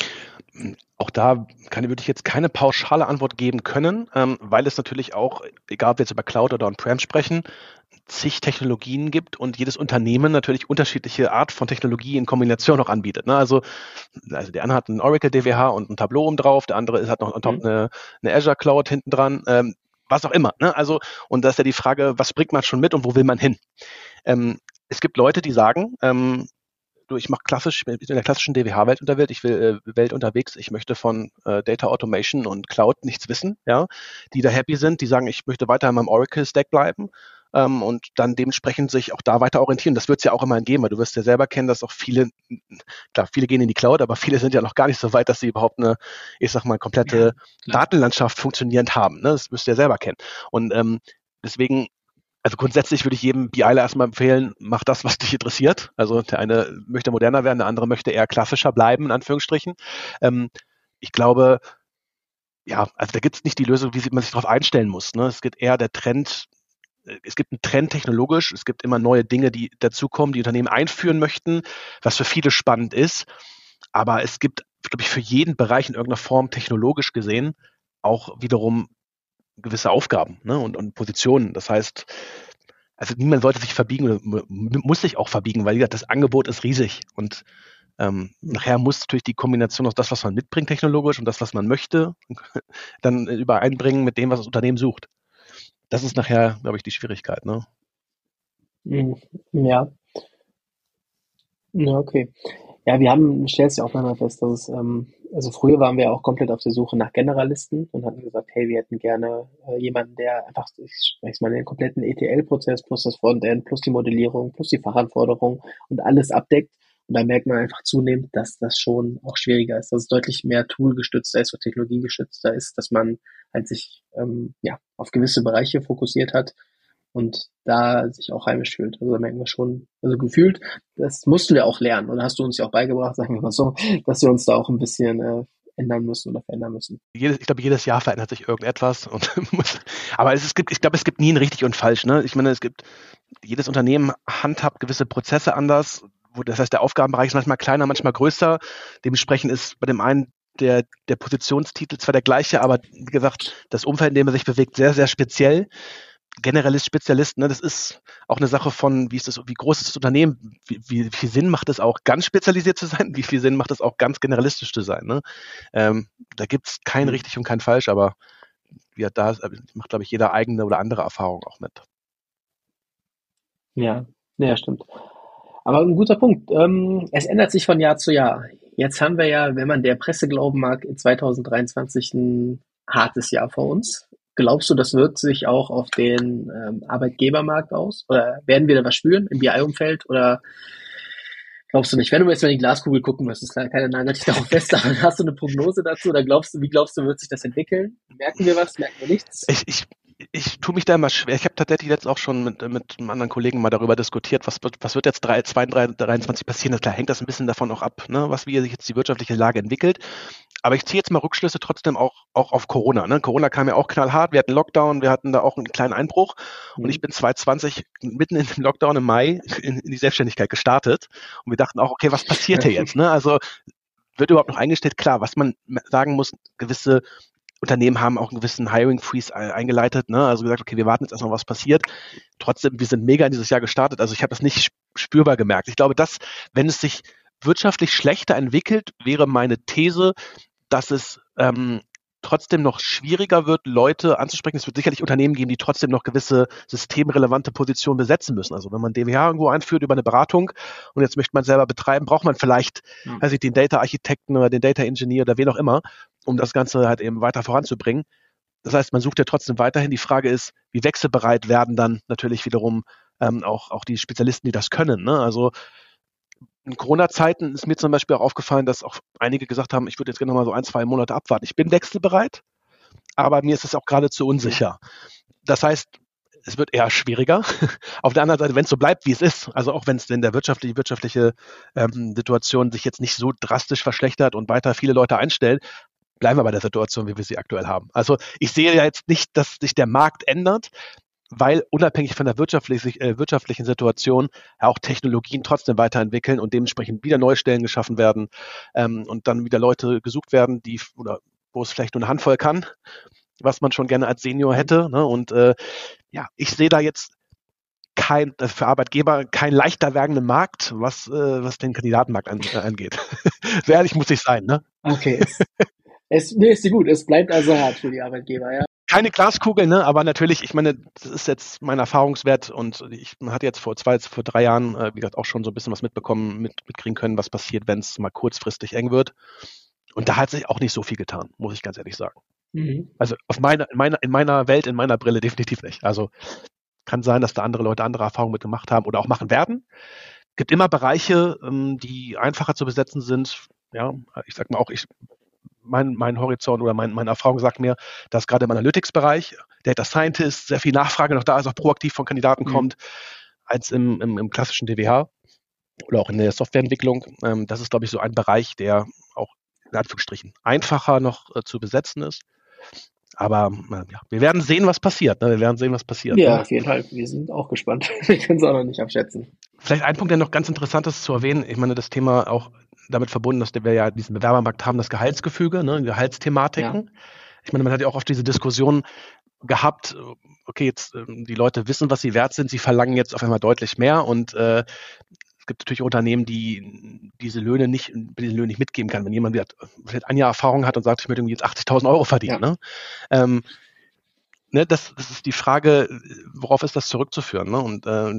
Auch da kann, würde ich jetzt keine pauschale Antwort geben können, ähm, weil es natürlich auch, egal ob wir jetzt über Cloud oder On-Prem sprechen, zig Technologien gibt und jedes Unternehmen natürlich unterschiedliche Art von Technologie in Kombination auch anbietet. Ne? Also, also der eine hat einen Oracle D W H und ein Tableau oben drauf, der andere hat noch on top Mhm. eine, eine Azure Cloud hinten dran, ähm, was auch immer. Ne? Also, und da ist ja die Frage, was bringt man schon mit und wo will man hin? Ähm, es gibt Leute, die sagen, ähm, du, ich mache klassisch, ich bin in der klassischen D W H-Welt unterwegs, ich will äh, Welt unterwegs, ich möchte von äh, Data Automation und Cloud nichts wissen, ja, die da happy sind, die sagen, ich möchte weiter in meinem Oracle-Stack bleiben ähm, und dann dementsprechend sich auch da weiter orientieren. Das wird es ja auch immer geben, weil du wirst ja selber kennen, dass auch viele, klar, viele gehen in die Cloud, aber viele sind ja noch gar nicht so weit, dass sie überhaupt eine, ich sag mal, komplette Ja, klar. Datenlandschaft funktionierend haben. Ne? Das wirst du ja selber kennen. Und ähm, deswegen also grundsätzlich würde ich jedem BIler erstmal empfehlen, mach das, was dich interessiert. Also der eine möchte moderner werden, der andere möchte eher klassischer bleiben, in Anführungsstrichen. Ähm, ich glaube, ja, also da gibt es nicht die Lösung, wie man sich darauf einstellen muss. Ne? Es gibt eher der Trend, äh, es gibt einen Trend technologisch, es gibt immer neue Dinge, die dazukommen, die Unternehmen einführen möchten, was für viele spannend ist. Aber es gibt, glaube ich, für jeden Bereich in irgendeiner Form technologisch gesehen auch wiederum gewisse Aufgaben, ne, und, und Positionen. Das heißt, also niemand sollte sich verbiegen, muss sich auch verbiegen, weil wie gesagt, das Angebot ist riesig und ähm, nachher muss natürlich die Kombination aus das, was man mitbringt technologisch und das, was man möchte, dann übereinbringen mit dem, was das Unternehmen sucht. Das ist nachher, glaube ich, die Schwierigkeit. Ne? Mhm. Ja, ja, okay. Ja, wir haben, stellst ja auch manchmal fest, dass es, ähm, also früher waren wir auch komplett auf der Suche nach Generalisten und hatten gesagt, hey, wir hätten gerne äh, jemanden, der einfach, ich spreche mal, den kompletten E T L-Prozess plus das Frontend, plus die Modellierung, plus die Fachanforderungen und alles abdeckt. Und da merkt man einfach zunehmend, dass das schon auch schwieriger ist, dass es deutlich mehr toolgestützter ist oder technologiegestützter ist, dass man halt sich ähm, ja auf gewisse Bereiche fokussiert hat und da sich auch heimisch fühlt. Also da merken wir schon, also gefühlt, das mussten wir auch lernen oder hast du uns ja auch beigebracht, sagen wir mal so, dass wir uns da auch ein bisschen äh, ändern müssen oder verändern müssen. Jedes, ich glaube, jedes Jahr verändert sich irgendetwas. Und muss, aber es, es gibt, ich glaube, es gibt nie ein richtig und falsch. Ne? Ich meine, es gibt, jedes Unternehmen handhabt gewisse Prozesse anders. Wo, das heißt, der Aufgabenbereich ist manchmal kleiner, manchmal größer. Dementsprechend ist bei dem einen der, der Positionstitel zwar der gleiche, aber wie gesagt, das Umfeld, in dem er sich bewegt, sehr, sehr speziell. Generalist, Spezialist, ne, das ist auch eine Sache von, wie ist das, wie groß ist das Unternehmen, wie, wie viel Sinn macht es auch, ganz spezialisiert zu sein, wie viel Sinn macht es auch, ganz generalistisch zu sein. Ne? Ähm, da gibt es kein richtig und kein falsch, aber ja, da macht, glaube ich, jeder eigene oder andere Erfahrung auch mit. Ja, ja, stimmt. Aber ein guter Punkt. Ähm, es ändert sich von Jahr zu Jahr. Jetzt haben wir ja, wenn man der Presse glauben mag, in zwanzig dreiundzwanzig ein hartes Jahr vor uns. Glaubst du, das wirkt sich auch auf den ähm, Arbeitgebermarkt aus? Oder werden wir da was spüren im B I-Umfeld? Oder glaubst du nicht? Wenn du jetzt mal in die Glaskugel gucken müsstest, klar, keine nagelt dich darauf fest, aber hast du eine Prognose dazu? Oder glaubst du, wie glaubst du, wird sich das entwickeln? Merken wir was? Merken wir nichts? Ich, ich, ich tue mich da immer schwer. Ich habe tatsächlich jetzt auch schon mit, mit einem anderen Kollegen mal darüber diskutiert, was wird, was wird jetzt zwanzig dreiundzwanzig passieren. Klar hängt das ein bisschen davon auch ab, ne, was wie sich jetzt die wirtschaftliche Lage entwickelt. Aber ich ziehe jetzt mal Rückschlüsse trotzdem auch, auch auf Corona. Ne? Corona kam ja auch knallhart, wir hatten Lockdown, wir hatten da auch einen kleinen Einbruch und Mhm. ich bin zwanzig zwanzig mitten in dem Lockdown im Mai in, in die Selbstständigkeit gestartet und wir dachten auch, okay, was passiert hier jetzt? Ne? Also wird überhaupt noch eingestellt? Klar, was man sagen muss, gewisse Unternehmen haben auch einen gewissen Hiring Freeze eingeleitet, ne? Also gesagt, okay, wir warten jetzt erstmal, was passiert. Trotzdem, wir sind mega in dieses Jahr gestartet. Also ich habe das nicht spürbar gemerkt. Ich glaube, dass, wenn es sich wirtschaftlich schlechter entwickelt, wäre meine These, dass es ähm, trotzdem noch schwieriger wird, Leute anzusprechen. Es wird sicherlich Unternehmen geben, die trotzdem noch gewisse systemrelevante Positionen besetzen müssen. Also wenn man D W H irgendwo einführt über eine Beratung und jetzt möchte man selber betreiben, braucht man vielleicht Mhm. weiß ich, den Data-Architekten oder den Data-Engineer oder wen auch immer, um das Ganze halt eben weiter voranzubringen. Das heißt, man sucht ja trotzdem weiterhin. Die Frage ist, wie wechselbereit werden dann natürlich wiederum ähm, auch, auch die Spezialisten, die das können. Ne? Also in Corona-Zeiten ist mir zum Beispiel auch aufgefallen, dass auch einige gesagt haben, ich würde jetzt gerne noch mal so ein, zwei Monate abwarten. Ich bin wechselbereit, aber mir ist es auch gerade zu unsicher. Das heißt, es wird eher schwieriger. Auf der anderen Seite, wenn es so bleibt, wie es ist, also auch wenn es in der wirtschaftliche, wirtschaftliche ähm, Situation sich jetzt nicht so drastisch verschlechtert und weiter viele Leute einstellen, bleiben wir bei der Situation, wie wir sie aktuell haben. Also ich sehe ja jetzt nicht, dass sich der Markt ändert, weil unabhängig von der wirtschaftlich, äh, wirtschaftlichen Situation ja auch Technologien trotzdem weiterentwickeln und dementsprechend wieder neue Stellen geschaffen werden ähm, und dann wieder Leute gesucht werden, die oder wo es vielleicht nur eine Handvoll kann, was man schon gerne als Senior hätte. Ne? Und äh, ja, ich sehe da jetzt kein, für Arbeitgeber kein leichter werdenden Markt, was, äh, was den Kandidatenmarkt an, äh, angeht. So ehrlich muss ich sein. Ne? Okay, es, es nee, ist gut. Es bleibt also hart für die Arbeitgeber, ja. Keine Glaskugel, ne? Aber natürlich, ich meine, das ist jetzt mein Erfahrungswert und ich hatte jetzt vor zwei, vor drei Jahren, äh, wie gesagt, auch schon so ein bisschen was mitbekommen, mit, mitkriegen können, was passiert, wenn es mal kurzfristig eng wird. Und da hat sich auch nicht so viel getan, muss ich ganz ehrlich sagen. Mhm. Also auf meiner, in, meiner, in meiner Welt, in meiner Brille definitiv nicht. Also kann sein, dass da andere Leute andere Erfahrungen mitgemacht haben oder auch machen werden. Es gibt immer Bereiche, ähm, die einfacher zu besetzen sind. Ja, ich sag mal auch, ich Mein, mein Horizont oder mein, meine Erfahrung sagt mir, dass gerade im Analytics-Bereich, Data Scientist, sehr viel Nachfrage noch da ist, auch proaktiv von Kandidaten mhm. kommt, als im, im, im klassischen D W H oder auch in der Softwareentwicklung. Ähm, das ist, glaube ich, so ein Bereich, der auch in Anführungsstrichen einfacher noch äh, zu besetzen ist. Aber äh, ja, wir werden sehen, was passiert. Ne? Wir werden sehen, was passiert. Ja, ne? auf jeden Fall. Wir sind auch gespannt. Wir können es auch noch nicht abschätzen. Vielleicht ein Punkt, der noch ganz interessant ist zu erwähnen. Ich meine, das Thema auch damit verbunden, dass wir ja diesen Bewerbermarkt haben, das Gehaltsgefüge, ne, Gehaltsthematiken. Ja. Ich meine, man hat ja auch oft diese Diskussion gehabt, okay, jetzt die Leute wissen, was sie wert sind, sie verlangen jetzt auf einmal deutlich mehr und äh, es gibt natürlich Unternehmen, die diese Löhne nicht, diese Löhne nicht mitgeben kann. Wenn jemand vielleicht ein Jahr Erfahrung hat und sagt, ich möchte irgendwie jetzt achtzigtausend Euro verdienen. Ja. Ne? Ähm, ne, das, das ist die Frage, worauf ist das zurückzuführen? Ne? Und äh,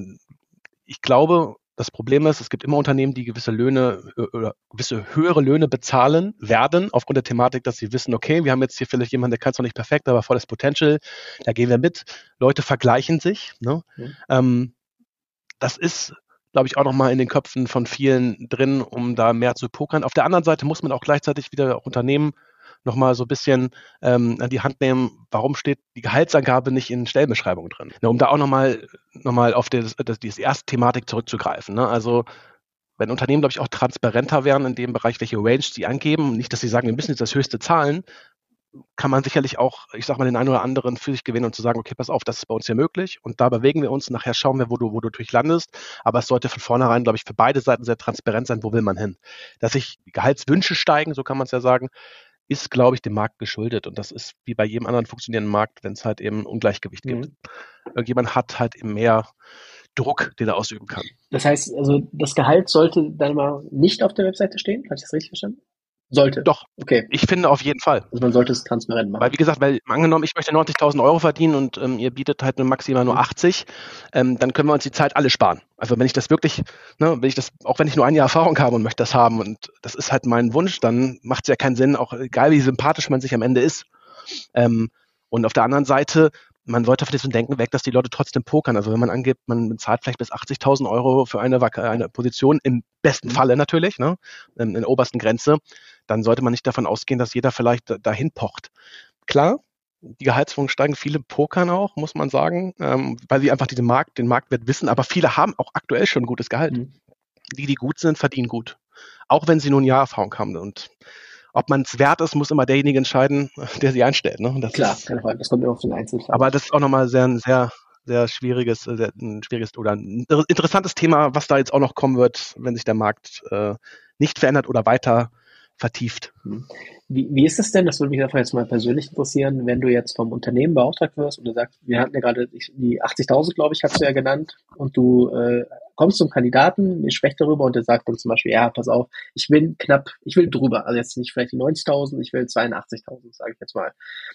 ich glaube, das Problem ist, es gibt immer Unternehmen, die gewisse Löhne oder gewisse höhere Löhne bezahlen werden, aufgrund der Thematik, dass sie wissen, okay, wir haben jetzt hier vielleicht jemanden, der kann es noch nicht perfekt, aber volles Potential, da gehen wir mit. Leute vergleichen sich. Ne? Mhm. Ähm, das ist, glaube ich, auch nochmal in den Köpfen von vielen drin, um da mehr zu pokern. Auf der anderen Seite muss man auch gleichzeitig wieder auch Unternehmen nochmal so ein bisschen ähm, an die Hand nehmen, warum steht die Gehaltsangabe nicht in Stellenbeschreibungen drin? Ne, um da auch nochmal noch mal auf das, das, diese erste Thematik zurückzugreifen. Ne? Also wenn Unternehmen, glaube ich, auch transparenter wären in dem Bereich, welche Range sie angeben, nicht, dass sie sagen, wir müssen jetzt das höchste zahlen, kann man sicherlich auch, ich sag mal, den einen oder anderen für sich gewinnen und zu sagen, okay, pass auf, das ist bei uns hier möglich und da bewegen wir uns, nachher schauen wir, wo du, wo du durchlandest, aber es sollte von vornherein, glaube ich, für beide Seiten sehr transparent sein, wo will man hin. Dass sich die Gehaltswünsche steigen, so kann man es ja sagen, ist, glaube ich, dem Markt geschuldet. Und das ist wie bei jedem anderen funktionierenden Markt, wenn es halt eben Ungleichgewicht mhm. gibt. Irgendjemand hat halt eben mehr Druck, den er ausüben kann. Das heißt, also das Gehalt sollte dann mal nicht auf der Webseite stehen? Habe ich das richtig verstanden? Sollte. Doch, okay. Ich finde auf jeden Fall. Also man sollte es transparent machen. Weil, wie gesagt, weil angenommen, ich möchte neunzigtausend Euro verdienen und ähm, ihr bietet halt nur maximal nur achtzig, ähm, dann können wir uns die Zeit alle sparen. Also wenn ich das wirklich, ne, wenn ich das, auch wenn ich nur ein Jahr Erfahrung habe und möchte das haben und das ist halt mein Wunsch, dann macht es ja keinen Sinn, auch egal wie sympathisch man sich am Ende ist. Ähm, und auf der anderen Seite, man sollte von diesem Denken weg, dass die Leute trotzdem pokern. Also wenn man angibt, man bezahlt vielleicht bis achtzigtausend Euro für eine, eine Position, im besten Falle natürlich, ne, in, in der obersten Grenze, dann sollte man nicht davon ausgehen, dass jeder vielleicht dahin pocht. Klar, die Gehaltsforderungen steigen, viele pokern auch, muss man sagen, ähm, weil sie einfach diesen Markt, den Marktwert wissen, aber viele haben auch aktuell schon ein gutes Gehalt. Mhm. Die, die gut sind, verdienen gut. Auch wenn sie nur ein Jahr Erfahrung haben. Und ob man es wert ist, muss immer derjenige entscheiden, der sie einstellt. Ne? Das Klar, ist, das kommt immer auf den Einzelfall. Aber das ist auch nochmal sehr, ein sehr, sehr schwieriges, sehr, ein schwieriges oder ein interessantes Thema, was da jetzt auch noch kommen wird, wenn sich der Markt äh, nicht verändert oder weiter vertieft. Wie, wie ist es denn, das würde mich einfach jetzt mal persönlich interessieren, wenn du jetzt vom Unternehmen beauftragt wirst und du sagst, wir hatten ja gerade die achtzigtausend, glaube ich, hast du ja genannt, und du äh, kommst zum Kandidaten, ihr sprecht darüber und der sagt dann zum Beispiel, ja, pass auf, ich will knapp, ich will drüber, also jetzt nicht vielleicht die neunzigtausend, ich will zweiundachtzigtausend, sage ich jetzt mal.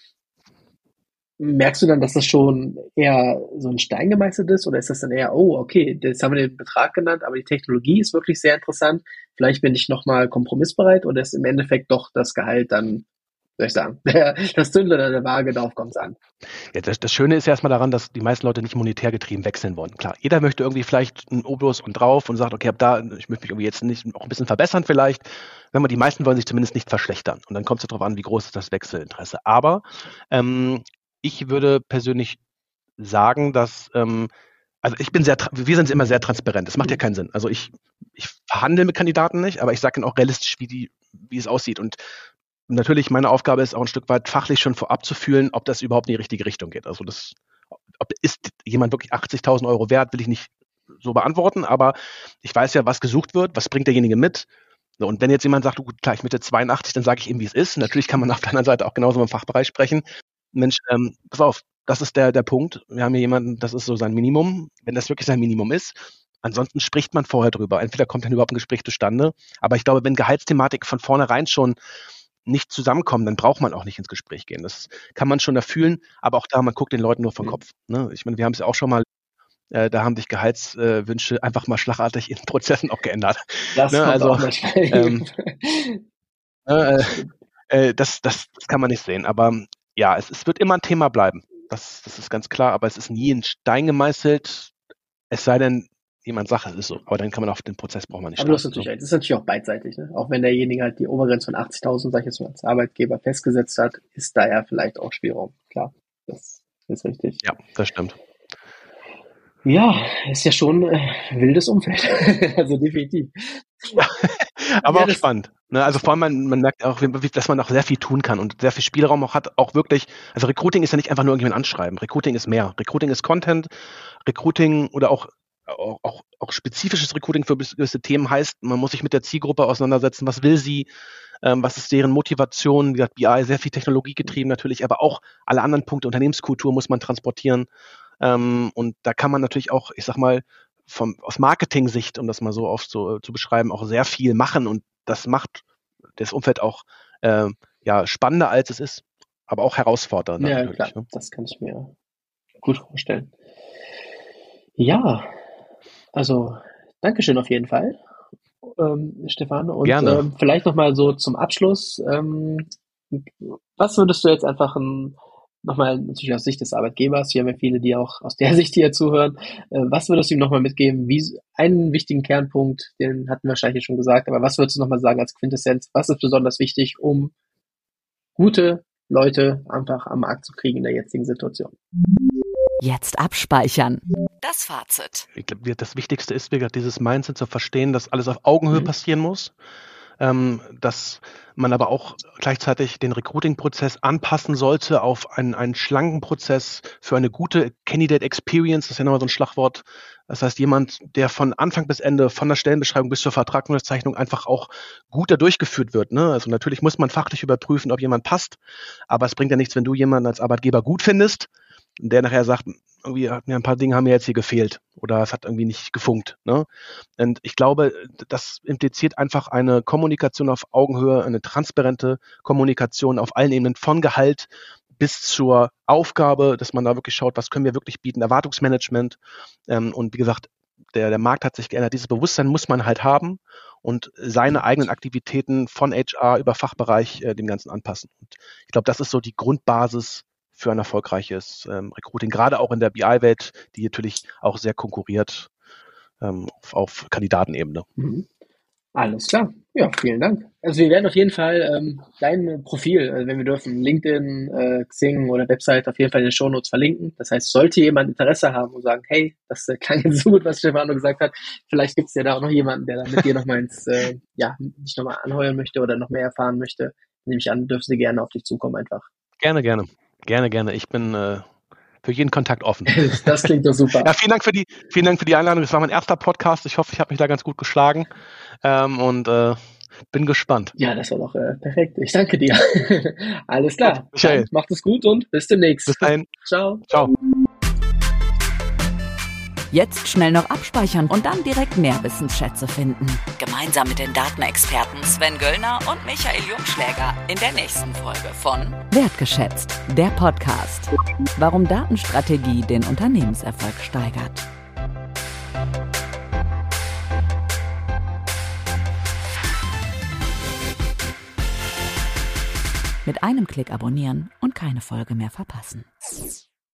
Merkst du dann, dass das schon eher so ein Stein gemeißelt ist oder ist das dann eher, oh, okay, jetzt haben wir den Betrag genannt, aber die Technologie ist wirklich sehr interessant, vielleicht bin ich nochmal kompromissbereit oder ist im Endeffekt doch das Gehalt dann soll ich sagen. Das Zündler an der Waage, darauf kommt es an. Ja, das, das Schöne ist ja erstmal daran, dass die meisten Leute nicht monetär getrieben wechseln wollen. Klar, jeder möchte irgendwie vielleicht ein Obolus und drauf und sagt, okay, ab da, ich möchte mich irgendwie jetzt nicht auch ein bisschen verbessern vielleicht. Wenn man, die meisten wollen sich zumindest nicht verschlechtern. Und dann kommt es darauf an, wie groß ist das Wechselinteresse. Aber ähm, ich würde persönlich sagen, dass ähm, also ich bin sehr, wir sind immer sehr transparent. Das macht ja keinen Sinn. Also ich, ich verhandle mit Kandidaten nicht, aber ich sage ihnen auch realistisch, wie die, wie es aussieht. Und natürlich meine Aufgabe ist auch ein Stück weit fachlich schon vorab zu fühlen, ob das überhaupt in die richtige Richtung geht. Also das, ob ist jemand wirklich achtzigtausend Euro wert, will ich nicht so beantworten, aber ich weiß ja, was gesucht wird, was bringt derjenige mit. So, und wenn jetzt jemand sagt, gut, klar, ich möchte zweiundachtzig, dann sage ich ihm, wie es ist. Natürlich kann man auf der anderen Seite auch genauso im Fachbereich sprechen. Mensch, ähm, pass auf, das ist der, der Punkt. Wir haben hier jemanden, das ist so sein Minimum, wenn das wirklich sein Minimum ist. Ansonsten spricht man vorher drüber. Entweder kommt dann überhaupt ein Gespräch zustande. Aber ich glaube, wenn Gehaltsthematik von vornherein schon nicht zusammenkommen, dann braucht man auch nicht ins Gespräch gehen. Das kann man schon erfüllen, aber auch da, man guckt den Leuten nur vom Kopf. Ne? Ich meine, wir haben es ja auch schon mal, äh, da haben sich Gehaltswünsche äh, einfach mal schlagartig in Prozessen auch geändert. Das ne? kommt Also, auch nicht. ähm, äh, äh, das, das, das kann man nicht sehen. Aber ja, es, es wird immer ein Thema bleiben. Das, das ist ganz klar, aber es ist nie in Stein gemeißelt, es sei denn, jemand sagt, es ist so. Aber dann kann man auf den Prozess braucht man nicht. Aber du hast natürlich recht. Das ist natürlich auch beidseitig. Ne? Auch wenn derjenige halt die Obergrenze von achtzigtausend, sag ich jetzt mal, als Arbeitgeber festgesetzt hat, ist da ja vielleicht auch Spielraum. Klar, das ist richtig. Ja, das stimmt. Ja, ist ja schon ein äh, wildes Umfeld. Also definitiv. Aber ja, auch spannend. Ne? Also vor allem, man, man merkt auch, dass man auch sehr viel tun kann und sehr viel Spielraum auch hat, auch wirklich, also Recruiting ist ja nicht einfach nur irgendjemand anschreiben. Recruiting ist mehr. Recruiting ist Content. Recruiting oder auch Auch, auch, auch spezifisches Recruiting für gewisse Themen heißt, man muss sich mit der Zielgruppe auseinandersetzen, was will sie, ähm, was ist deren Motivation, wie gesagt, B I, sehr viel Technologie getrieben natürlich, aber auch alle anderen Punkte, Unternehmenskultur muss man transportieren ähm, und da kann man natürlich auch, ich sag mal, vom, aus Marketing-Sicht, um das mal so oft so äh, zu beschreiben, auch sehr viel machen und das macht das Umfeld auch äh, ja, spannender, als es ist, aber auch herausfordernder. Ja, natürlich, klar, ne? Das kann ich mir gut vorstellen. Ja, also, Dankeschön auf jeden Fall, ähm, Stefan. Und Gerne. Ähm, vielleicht nochmal so zum Abschluss. Ähm, was würdest du jetzt einfach ein, nochmal natürlich aus Sicht des Arbeitgebers, wir haben ja viele, die auch aus der Sicht hier zuhören, äh, was würdest du ihm nochmal mitgeben? Wie einen wichtigen Kernpunkt, den hatten wir wahrscheinlich schon gesagt, aber was würdest du nochmal sagen als Quintessenz? Was ist besonders wichtig, um gute Leute einfach am Markt zu kriegen in der jetzigen Situation? Jetzt abspeichern. Das Fazit. Ich glaube, das Wichtigste ist, wie gesagt, dieses Mindset zu verstehen, dass alles auf Augenhöhe Mhm. passieren muss, ähm, dass man aber auch gleichzeitig den Recruiting-Prozess anpassen sollte auf einen, einen schlanken Prozess für eine gute Candidate Experience. Das ist ja nochmal so ein Schlagwort. Das heißt, jemand, der von Anfang bis Ende, von der Stellenbeschreibung bis zur Vertragsunterzeichnung einfach auch gut da durchgeführt wird. Ne? Also natürlich muss man fachlich überprüfen, ob jemand passt, aber es bringt ja nichts, wenn du jemanden als Arbeitgeber gut findest, der nachher sagt, irgendwie hat mir ein paar Dinge haben mir jetzt hier gefehlt oder es hat irgendwie nicht gefunkt. Ne? Und ich glaube, das impliziert einfach eine Kommunikation auf Augenhöhe, eine transparente Kommunikation auf allen Ebenen, von Gehalt bis zur Aufgabe, dass man da wirklich schaut, was können wir wirklich bieten, Erwartungsmanagement. Ähm, und wie gesagt, der, der Markt hat sich geändert. Dieses Bewusstsein muss man halt haben und seine eigenen Aktivitäten von H R über Fachbereich äh, dem Ganzen anpassen. Und ich glaube, das ist so die Grundbasis für ein erfolgreiches ähm, Recruiting, gerade auch in der B I-Welt, die natürlich auch sehr konkurriert ähm, auf, auf Kandidatenebene. Mhm. Alles klar. Ja, vielen Dank. Also wir werden auf jeden Fall ähm, dein Profil, also wenn wir dürfen, LinkedIn, äh, Xing oder Website auf jeden Fall in den Shownotes verlinken. Das heißt, sollte jemand Interesse haben und sagen, hey, das äh, klang jetzt so gut, was Stefano gesagt hat, vielleicht gibt es ja da auch noch jemanden, der da mit dir nochmal ins, äh, ja, dich nochmal anheuern möchte oder noch mehr erfahren möchte. Nehme ich an, dürfen sie gerne auf dich zukommen einfach. Gerne, gerne. Gerne, gerne. Ich bin äh, für jeden Kontakt offen. Das klingt doch super. Ja, vielen Dank für die, vielen Dank für die Einladung. Das war mein erster Podcast. Ich hoffe, ich habe mich da ganz gut geschlagen ähm, und äh, bin gespannt. Ja, das war doch äh, perfekt. Ich danke dir. Alles klar. Gut, Michael. Macht es gut und bis demnächst. Bis dahin. Ciao. Ciao. Jetzt schnell noch abspeichern und dann direkt mehr Wissensschätze finden. Gemeinsam mit den Datenexperten Sven Göllner und Michael Jungschläger in der nächsten Folge von Wertgeschätzt, der Podcast. Warum Datenstrategie den Unternehmenserfolg steigert. Mit einem Klick abonnieren und keine Folge mehr verpassen.